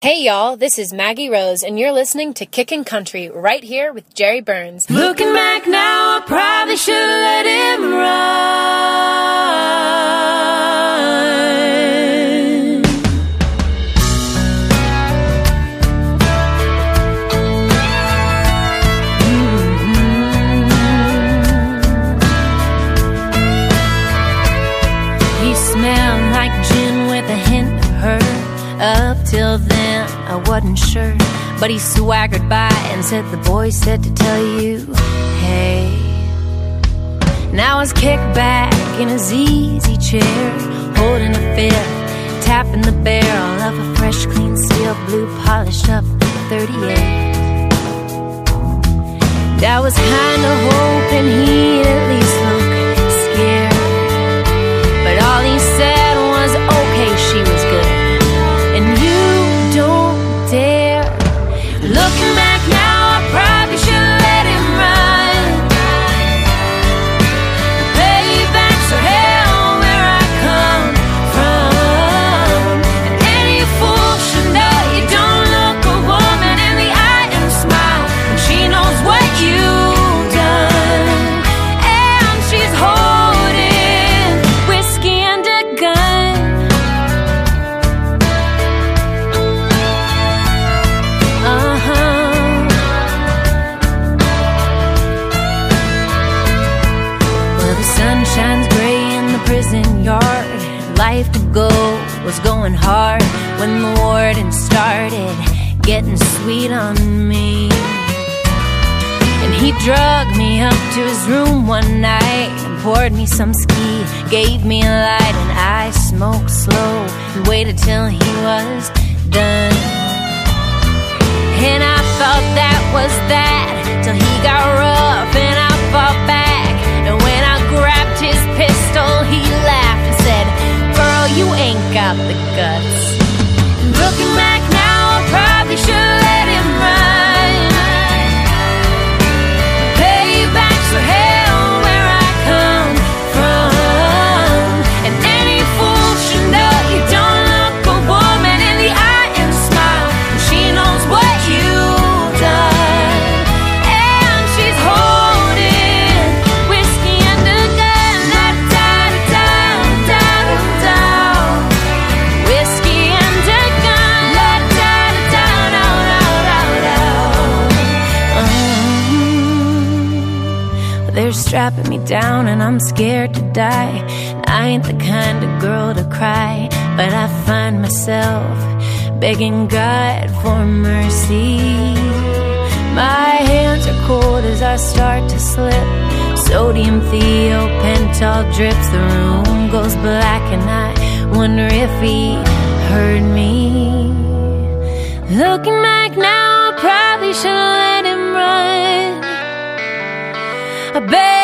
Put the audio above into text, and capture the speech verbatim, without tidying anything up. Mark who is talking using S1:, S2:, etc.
S1: Hey y'all, this is Maggie Rose, and you're listening to Kickin' Country right here with Jerry Burns.
S2: Looking back now, I probably should have let him run. Mm-hmm. He smelled like gin with a hint of her. Up till then, I wasn't sure, but he swaggered by and said, the boy said to tell you, hey. Now I was kicked back in his easy chair, holding a fifth, tapping the barrel of a fresh, clean steel blue, polished up thirty-eight. And I was kinda hoping he'd at least look scared, but all he said was, okay, she was good. And you don't dare. Looking back now, I probably should let him run. Payback's for hell where I come from. And any fool should know you don't look a woman in the eye and smile when she knows what you've done. And she's holding whiskey and a gun. Shines gray in the prison yard. Life to go was going hard when the warden started getting sweet on me. And he drugged me up to his room one night and poured me some ski, gave me a light, and I smoked slow and waited till he was done. And I thought that was that, till he got rough and I fought back. And when I grabbed his pistol, he laughed and said, girl, you ain't got the guts. Looking back now, I probably should let him run. Payback's for hell where I come from. And any fool should know you don't look a woman in the eye and smile when she knows what you've done. And she's holding they're strapping me down and I'm scared to die. I ain't the kind of girl to cry, but I find myself begging God for mercy. My hands are cold as I start to slip. Sodium thiopental drips. The room goes black and I wonder if he heard me. Looking back now, I probably should let him run. I bet